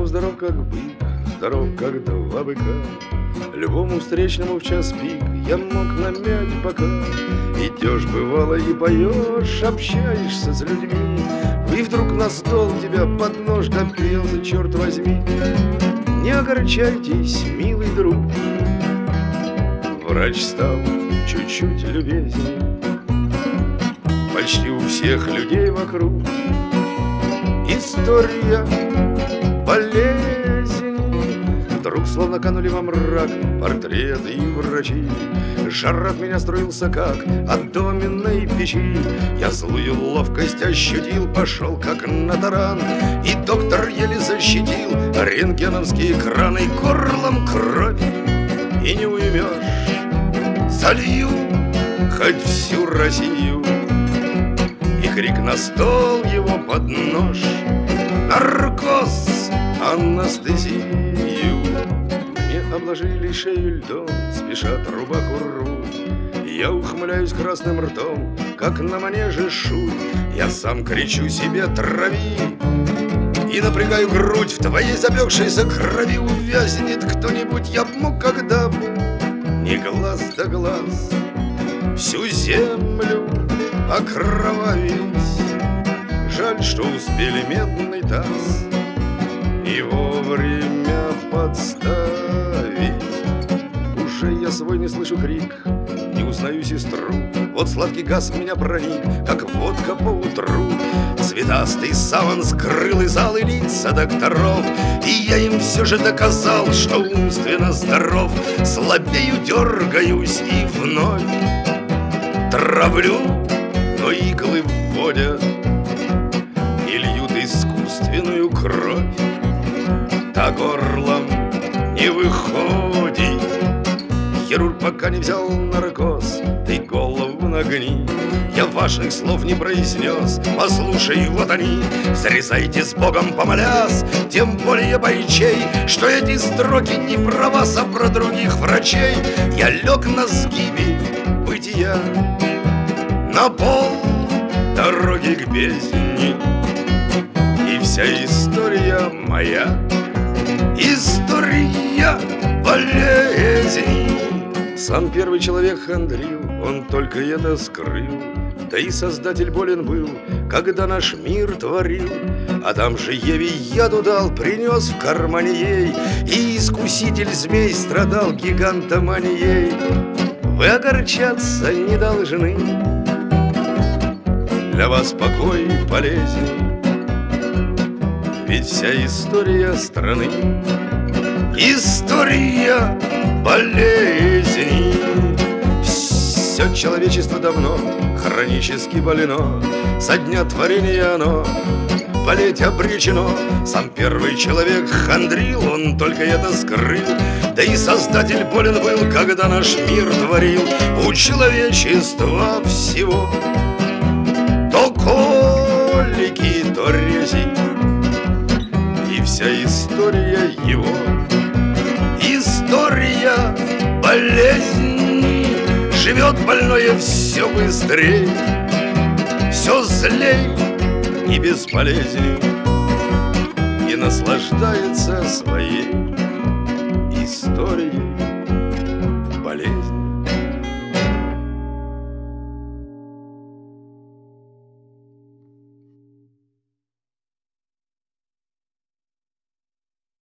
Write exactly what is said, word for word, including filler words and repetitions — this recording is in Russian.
Иванов здоров как бык, здоров как два быка. Любому встречному в час пик я мог намять бока. Идешь, бывало, и поешь, общаешься с людьми, и вдруг на стол тебя под нож допился, черт возьми. Не огорчайтесь, милый друг, врач стал чуть-чуть любезней. Почти у всех людей вокруг история болезни. Вдруг словно канули во мрак портреты и врачи. Жар от меня струился, как от доменной печи. Я злую ловкость ощутил, пошел как на таран, и доктор еле защитил рентгеновские экраны. Горлом кровь и не уймешь, залью хоть всю Россию. И крик на стол его под нож: наркоз, анестезию. Мне обложили шею льдом, спешат рубаху рвут. Я ухмыляюсь красным ртом, как на манеже шут. Я сам кричу себе: трави! И напрягаю грудь, в твоей запекшейся крови увязнет кто-нибудь. Я б мог когда бы, не глаз да глаз, всю землю окровавить. Жаль, что успели медный таз и вовремя подставить. Уже я свой не слышу крик, не узнаю сестру. Вот сладкий газ в меня проник, как водка по утру. Цветастый саван скрыл и зал, и лица докторов, и я им все же доказал, что умственно здоров. Слабею, дергаюсь и вновь травлю, но иглы вводят и льют искусственную кровь. Да горлом не выходит. Хирург пока не взял наркоз, ты голову нагни. Я важных слов не произнес, послушай, вот они. Срезайте с Богом помолясь, тем более бойчей, что эти строки не про вас, а про других врачей. Я лег на сгибе бытия, на пол дороги к бездне, и вся история моя — история болезни. Сам первый человек хандрил, он только это скрыл. Да и Создатель болен был, когда наш мир творил. Адам же Еве яду дал, принес в кармане ей, и искуситель змей страдал гигантоманией. Вы огорчаться не должны, для вас покой полезней, ведь вся история страны — история болезней. Все человечество давно хронически болено, со дня творения оно болеть обречено. Сам первый человек хандрил, он только это скрыл. Да и Создатель болен был, когда наш мир творил. У человечества всего то колики, то рези, и вся история его — история болезни. Живет больное все быстрее, все злей и бесполезней, и наслаждается своей историей болезни.